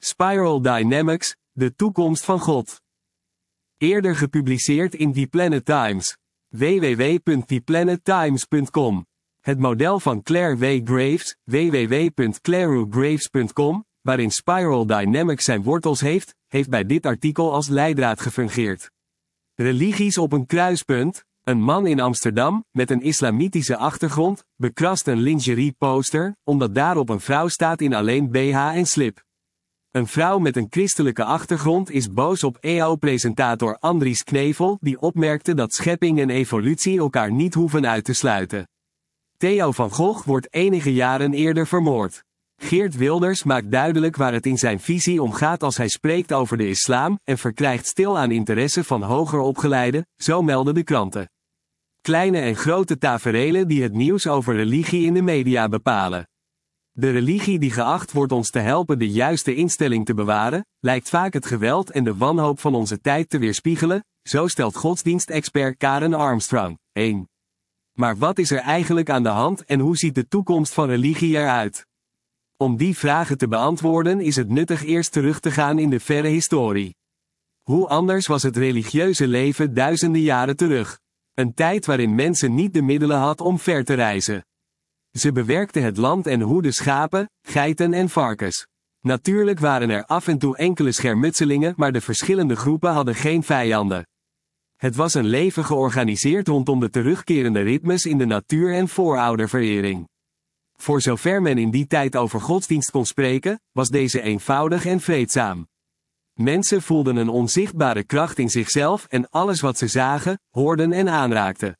Spiral Dynamics, de toekomst van God. Eerder gepubliceerd in The Planet Times. www.theplanettimes.com. Het model van Claire W. Graves, www.clairewgraves.com, waarin Spiral Dynamics zijn wortels heeft bij dit artikel als leidraad gefungeerd. Religies op een kruispunt. Een man in Amsterdam, met een islamitische achtergrond, bekrast een lingerie-poster, omdat daarop een vrouw staat in alleen BH en slip. Een vrouw met een christelijke achtergrond is boos op EO-presentator Andries Knevel, die opmerkte dat schepping en evolutie elkaar niet hoeven uit te sluiten. Theo van Gogh wordt enige jaren eerder vermoord. Geert Wilders maakt duidelijk waar het in zijn visie om gaat als hij spreekt over de islam, en verkrijgt stil aan interesse van hoger opgeleiden, zo melden de kranten. Kleine en grote taferelen die het nieuws over religie in de media bepalen. De religie die geacht wordt ons te helpen de juiste instelling te bewaren, lijkt vaak het geweld en de wanhoop van onze tijd te weerspiegelen, zo stelt godsdienstexpert Karen Armstrong. 1. Maar wat is er eigenlijk aan de hand en hoe ziet de toekomst van religie eruit? Om die vragen te beantwoorden is het nuttig eerst terug te gaan in de verre historie. Hoe anders was het religieuze leven duizenden jaren terug? Een tijd waarin mensen niet de middelen hadden om ver te reizen. Ze bewerkten het land en hoedden schapen, geiten en varkens. Natuurlijk waren er af en toe enkele schermutselingen, maar de verschillende groepen hadden geen vijanden. Het was een leven georganiseerd rondom de terugkerende ritmes in de natuur en voorouderverering. Voor zover men in die tijd over godsdienst kon spreken, was deze eenvoudig en vreedzaam. Mensen voelden een onzichtbare kracht in zichzelf en alles wat ze zagen, hoorden en aanraakten.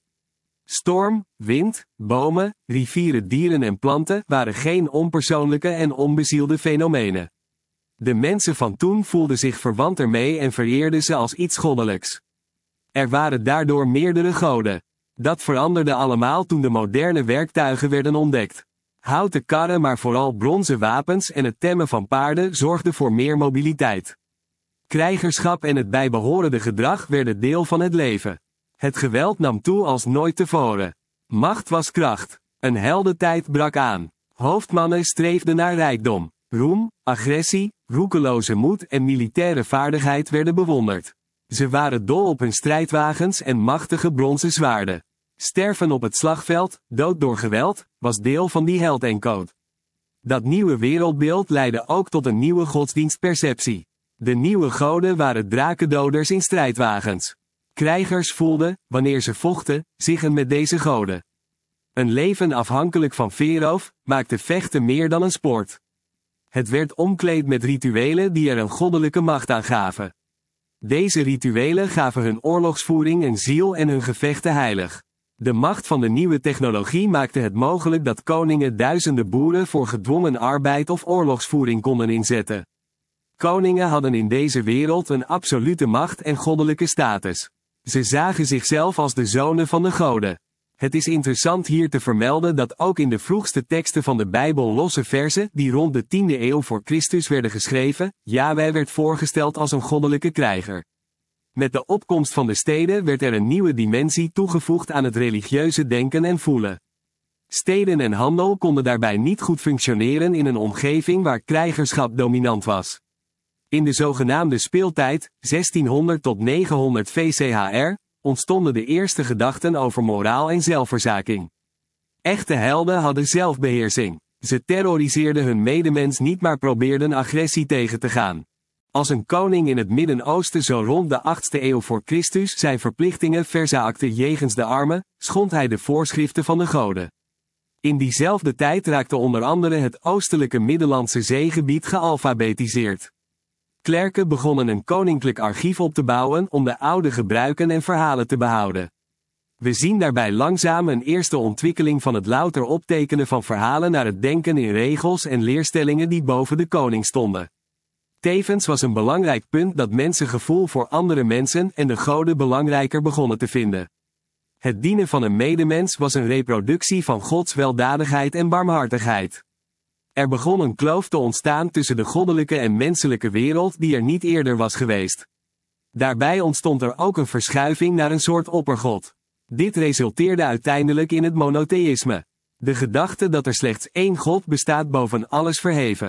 Storm, wind, bomen, rivieren, dieren en planten waren geen onpersoonlijke en onbezielde fenomenen. De mensen van toen voelden zich verwant ermee en vereerden ze als iets goddelijks. Er waren daardoor meerdere goden. Dat veranderde allemaal toen de moderne werktuigen werden ontdekt. Houten karren, maar vooral bronzen wapens en het temmen van paarden zorgden voor meer mobiliteit. Krijgerschap en het bijbehorende gedrag werden deel van het leven. Het geweld nam toe als nooit tevoren. Macht was kracht. Een heldentijd brak aan. Hoofdmannen streefden naar rijkdom. Roem, agressie, roekeloze moed en militaire vaardigheid werden bewonderd. Ze waren dol op hun strijdwagens en machtige bronzen zwaarden. Sterven op het slagveld, dood door geweld, was deel van die held-encode. Dat nieuwe wereldbeeld leidde ook tot een nieuwe godsdienstperceptie. De nieuwe goden waren drakendoders in strijdwagens. Krijgers voelden, wanneer ze vochten, zich met deze goden. Een leven afhankelijk van veeroof, maakte vechten meer dan een sport. Het werd omkleed met rituelen die er een goddelijke macht aan gaven. Deze rituelen gaven hun oorlogsvoering een ziel en hun gevechten heilig. De macht van de nieuwe technologie maakte het mogelijk dat koningen duizenden boeren voor gedwongen arbeid of oorlogsvoering konden inzetten. Koningen hadden in deze wereld een absolute macht en goddelijke status. Ze zagen zichzelf als de zonen van de goden. Het is interessant hier te vermelden dat ook in de vroegste teksten van de Bijbel losse verzen die rond de 10e eeuw voor Christus werden geschreven, Jahweh werd voorgesteld als een goddelijke krijger. Met de opkomst van de steden werd er een nieuwe dimensie toegevoegd aan het religieuze denken en voelen. Steden en handel konden daarbij niet goed functioneren in een omgeving waar krijgerschap dominant was. In de zogenaamde speeltijd, 1600 tot 900 VCHR, ontstonden de eerste gedachten over moraal en zelfverzaking. Echte helden hadden zelfbeheersing. Ze terroriseerden hun medemens niet, maar probeerden agressie tegen te gaan. Als een koning in het Midden-Oosten zo rond de 8e eeuw voor Christus zijn verplichtingen verzaakte jegens de armen, schond hij de voorschriften van de goden. In diezelfde tijd raakte onder andere het oostelijke Middellandse zeegebied gealfabetiseerd. Klerken begonnen een koninklijk archief op te bouwen om de oude gebruiken en verhalen te behouden. We zien daarbij langzaam een eerste ontwikkeling van het louter optekenen van verhalen naar het denken in regels en leerstellingen die boven de koning stonden. Tevens was een belangrijk punt dat mensen gevoel voor andere mensen en de goden belangrijker begonnen te vinden. Het dienen van een medemens was een reproductie van Gods weldadigheid en barmhartigheid. Er begon een kloof te ontstaan tussen de goddelijke en menselijke wereld die er niet eerder was geweest. Daarbij ontstond er ook een verschuiving naar een soort oppergod. Dit resulteerde uiteindelijk in het monotheïsme. De gedachte dat er slechts één God bestaat boven alles verheven.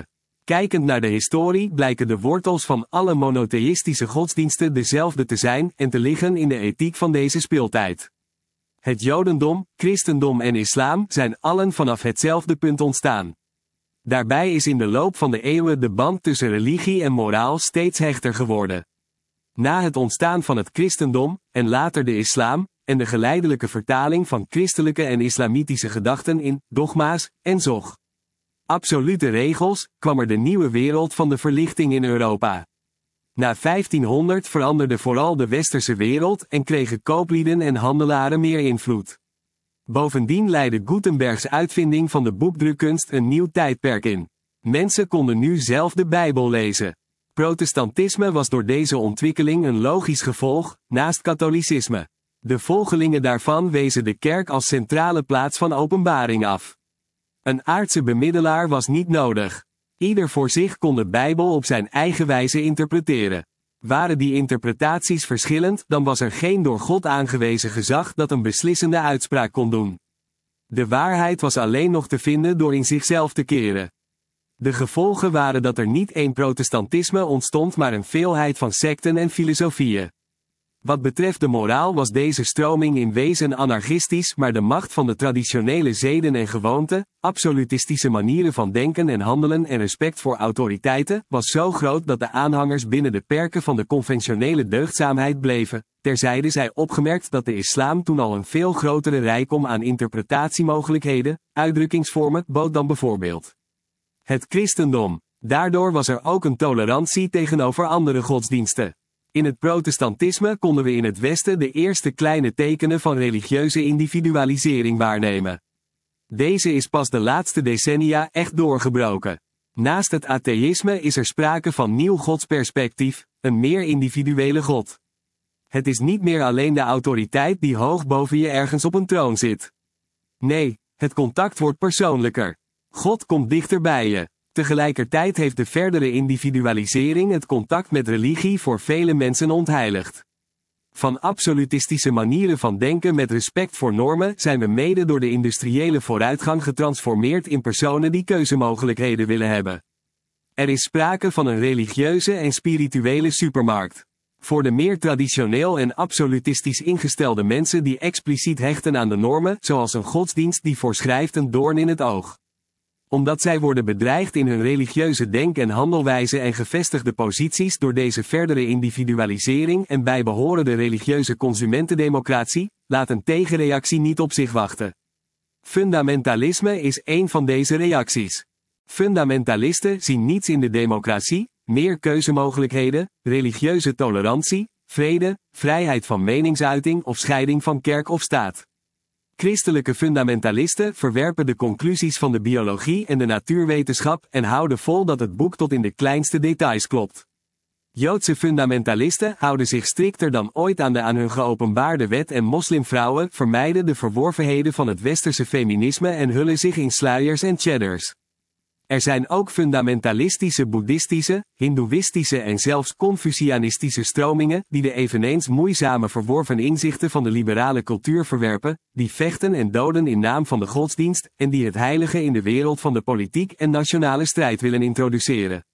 Kijkend naar de historie blijken de wortels van alle monotheïstische godsdiensten dezelfde te zijn en te liggen in de ethiek van deze speeltijd. Het Jodendom, Christendom en Islam zijn allen vanaf hetzelfde punt ontstaan. Daarbij is in de loop van de eeuwen de band tussen religie en moraal steeds hechter geworden. Na het ontstaan van het Christendom, en later de Islam, en de geleidelijke vertaling van christelijke en islamitische gedachten in dogma's en zog. Absolute regels, kwam er de nieuwe wereld van de verlichting in Europa. Na 1500 veranderde vooral de westerse wereld en kregen kooplieden en handelaren meer invloed. Bovendien leidde Gutenbergs uitvinding van de boekdrukkunst een nieuw tijdperk in. Mensen konden nu zelf de Bijbel lezen. Protestantisme was door deze ontwikkeling een logisch gevolg, naast katholicisme. De volgelingen daarvan wezen de kerk als centrale plaats van openbaring af. Een aardse bemiddelaar was niet nodig. Ieder voor zich kon de Bijbel op zijn eigen wijze interpreteren. Waren die interpretaties verschillend, dan was er geen door God aangewezen gezag dat een beslissende uitspraak kon doen. De waarheid was alleen nog te vinden door in zichzelf te keren. De gevolgen waren dat er niet één protestantisme ontstond maar een veelheid van secten en filosofieën. Wat betreft de moraal was deze stroming in wezen anarchistisch, maar de macht van de traditionele zeden en gewoonten, absolutistische manieren van denken en handelen en respect voor autoriteiten, was zo groot dat de aanhangers binnen de perken van de conventionele deugdzaamheid bleven, terzijde zij opgemerkt dat de islam toen al een veel grotere rijkdom aan interpretatiemogelijkheden, uitdrukkingsvormen, bood dan bijvoorbeeld het christendom. Daardoor was er ook een tolerantie tegenover andere godsdiensten. In het protestantisme konden we in het Westen de eerste kleine tekenen van religieuze individualisering waarnemen. Deze is pas de laatste decennia echt doorgebroken. Naast het atheïsme is er sprake van nieuw godsperspectief, een meer individuele God. Het is niet meer alleen de autoriteit die hoog boven je ergens op een troon zit. Nee, het contact wordt persoonlijker. God komt dichter bij je. Tegelijkertijd heeft de verdere individualisering het contact met religie voor vele mensen ontheiligd. Van absolutistische manieren van denken met respect voor normen zijn we mede door de industriële vooruitgang getransformeerd in personen die keuzemogelijkheden willen hebben. Er is sprake van een religieuze en spirituele supermarkt. Voor de meer traditioneel en absolutistisch ingestelde mensen die expliciet hechten aan de normen, zoals een godsdienst die voorschrijft, een doorn in het oog. Omdat zij worden bedreigd in hun religieuze denk- en handelwijze en gevestigde posities door deze verdere individualisering en bijbehorende religieuze consumentendemocratie, laat een tegenreactie niet op zich wachten. Fundamentalisme is één van deze reacties. Fundamentalisten zien niets in de democratie, meer keuzemogelijkheden, religieuze tolerantie, vrede, vrijheid van meningsuiting of scheiding van kerk of staat. Christelijke fundamentalisten verwerpen de conclusies van de biologie en de natuurwetenschap en houden vol dat het boek tot in de kleinste details klopt. Joodse fundamentalisten houden zich strikter dan ooit aan de aan hun geopenbaarde wet en moslimvrouwen vermijden de verworvenheden van het westerse feminisme en hullen zich in sluiers en cheddars. Er zijn ook fundamentalistische boeddhistische, hindoeïstische en zelfs confucianistische stromingen die de eveneens moeizame verworven inzichten van de liberale cultuur verwerpen, die vechten en doden in naam van de godsdienst en die het heilige in de wereld van de politiek en nationale strijd willen introduceren.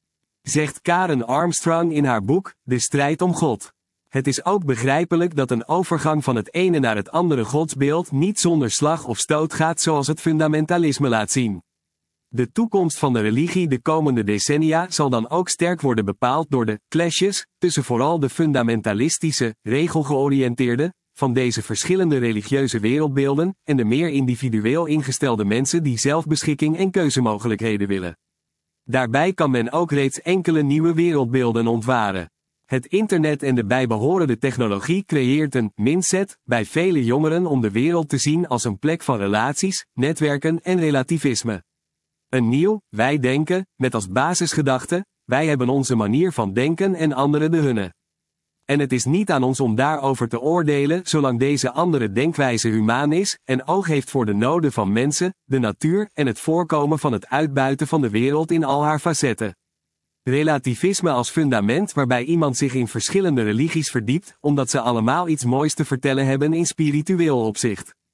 Zegt Karen Armstrong in haar boek, De strijd om God. Het is ook begrijpelijk dat een overgang van het ene naar het andere godsbeeld niet zonder slag of stoot gaat zoals het fundamentalisme laat zien. De toekomst van de religie de komende decennia zal dan ook sterk worden bepaald door de clashes tussen vooral de fundamentalistische, regelgeoriënteerde, van deze verschillende religieuze wereldbeelden en de meer individueel ingestelde mensen die zelfbeschikking en keuzemogelijkheden willen. Daarbij kan men ook reeds enkele nieuwe wereldbeelden ontwaren. Het internet en de bijbehorende technologie creëert een mindset bij vele jongeren om de wereld te zien als een plek van relaties, netwerken en relativisme. Een nieuw, wij denken, met als basisgedachte, wij hebben onze manier van denken en anderen de hunne. En het is niet aan ons om daarover te oordelen zolang deze andere denkwijze humaan is en oog heeft voor de noden van mensen, de natuur en het voorkomen van het uitbuiten van de wereld in al haar facetten. Relativisme als fundament waarbij iemand zich in verschillende religies verdiept omdat ze allemaal iets moois te vertellen hebben in spiritueel opzicht.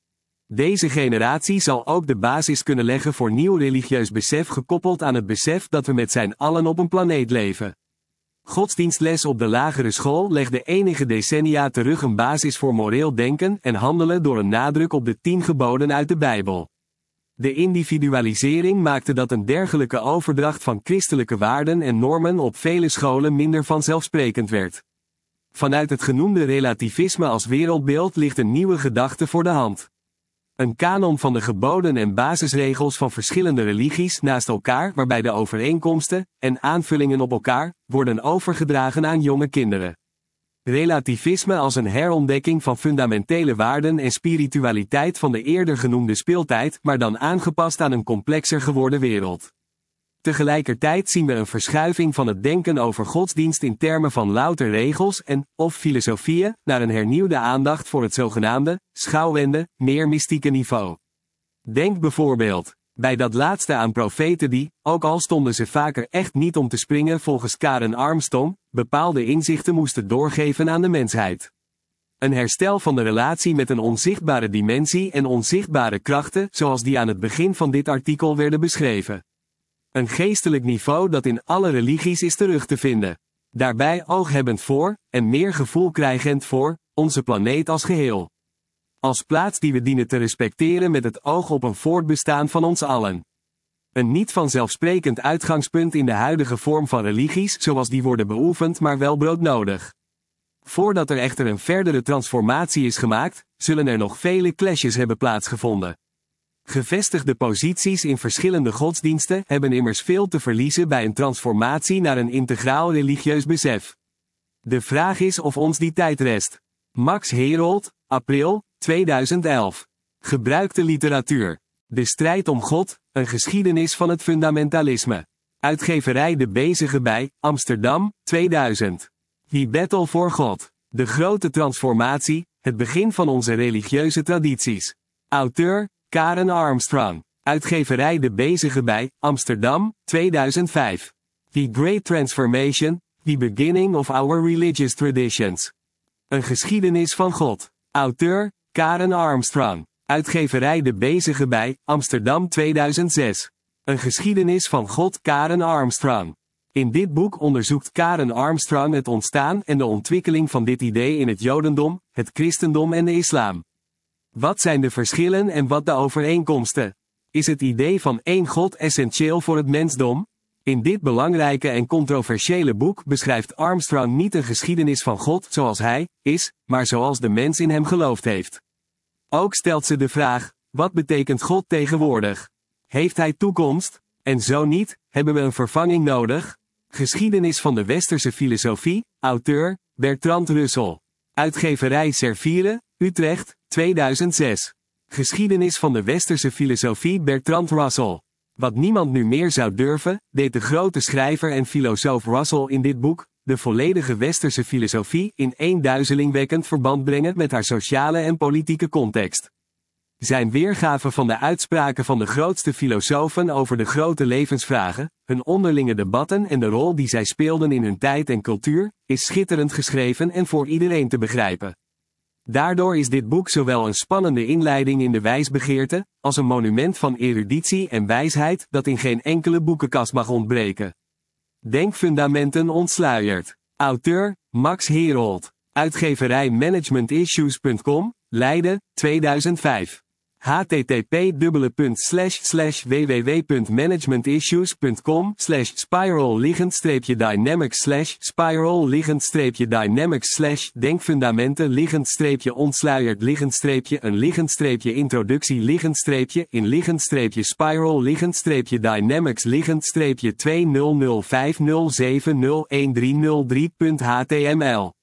Deze generatie zal ook de basis kunnen leggen voor nieuw religieus besef gekoppeld aan het besef dat we met z'n allen op een planeet leven. Godsdienstles op de lagere school legde enige decennia terug een basis voor moreel denken en handelen door een nadruk op de 10 geboden uit de Bijbel. De individualisering maakte dat een dergelijke overdracht van christelijke waarden en normen op vele scholen minder vanzelfsprekend werd. Vanuit het genoemde relativisme als wereldbeeld ligt een nieuwe gedachte voor de hand. Een kanon van de geboden en basisregels van verschillende religies naast elkaar waarbij de overeenkomsten en aanvullingen op elkaar worden overgedragen aan jonge kinderen. Relativisme als een herontdekking van fundamentele waarden en spiritualiteit van de eerder genoemde speeltijd, maar dan aangepast aan een complexer geworden wereld. Tegelijkertijd zien we een verschuiving van het denken over godsdienst in termen van louter regels of filosofieën, naar een hernieuwde aandacht voor het zogenaamde, schouwende, meer mystieke niveau. Denk bijvoorbeeld bij dat laatste aan profeten die, ook al stonden ze vaker echt niet om te springen volgens Karen Armstrong, bepaalde inzichten moesten doorgeven aan de mensheid. Een herstel van de relatie met een onzichtbare dimensie en onzichtbare krachten, zoals die aan het begin van dit artikel werden beschreven. Een geestelijk niveau dat in alle religies is terug te vinden. Daarbij ooghebbend voor, en meer gevoel krijgend voor, onze planeet als geheel. Als plaats die we dienen te respecteren met het oog op een voortbestaan van ons allen. Een niet vanzelfsprekend uitgangspunt in de huidige vorm van religies zoals die worden beoefend, maar wel broodnodig. Voordat er echter een verdere transformatie is gemaakt, zullen er nog vele clashes hebben plaatsgevonden. Gevestigde posities in verschillende godsdiensten hebben immers veel te verliezen bij een transformatie naar een integraal religieus besef. De vraag is of ons die tijd rest. Max Herold, april 2011. Gebruikte literatuur. De strijd om God, een geschiedenis van het fundamentalisme. Uitgeverij De Bezige bij, Amsterdam, 2000. The Battle for God. De grote transformatie, het begin van onze religieuze tradities. Auteur, Karen Armstrong. Uitgeverij De Bezige bij, Amsterdam, 2005. The Great Transformation, The Beginning of Our Religious Traditions. Een geschiedenis van God. Auteur, Karen Armstrong. Uitgeverij De Bezige bij, Amsterdam 2006. Een geschiedenis van God, Karen Armstrong. In dit boek onderzoekt Karen Armstrong het ontstaan en de ontwikkeling van dit idee in het Jodendom, het Christendom en de Islam. Wat zijn de verschillen en wat de overeenkomsten? Is het idee van één God essentieel voor het mensdom? In dit belangrijke en controversiële boek beschrijft Armstrong niet een geschiedenis van God zoals hij is, maar zoals de mens in hem geloofd heeft. Ook stelt ze de vraag, wat betekent God tegenwoordig? Heeft hij toekomst? En zo niet, hebben we een vervanging nodig? Geschiedenis van de westerse filosofie, auteur, Bertrand Russell. Uitgeverij Serviere, Utrecht, 2006. Geschiedenis van de westerse filosofie Bertrand Russell. Wat niemand nu meer zou durven, deed de grote schrijver en filosoof Russell in dit boek, de volledige westerse filosofie in één duizelingwekkend verband brengen met haar sociale en politieke context. Zijn weergave van de uitspraken van de grootste filosofen over de grote levensvragen, hun onderlinge debatten en de rol die zij speelden in hun tijd en cultuur, is schitterend geschreven en voor iedereen te begrijpen. Daardoor is dit boek zowel een spannende inleiding in de wijsbegeerte, als een monument van eruditie en wijsheid dat in geen enkele boekenkast mag ontbreken. Denkfundamenten ontsluierd. Auteur, Max Herold. Uitgeverij managementissues.com, Leiden, 2005. http://www.managementissues.com/spiral-in-dynamics/spiral-spiral-dynamics-20050701303.html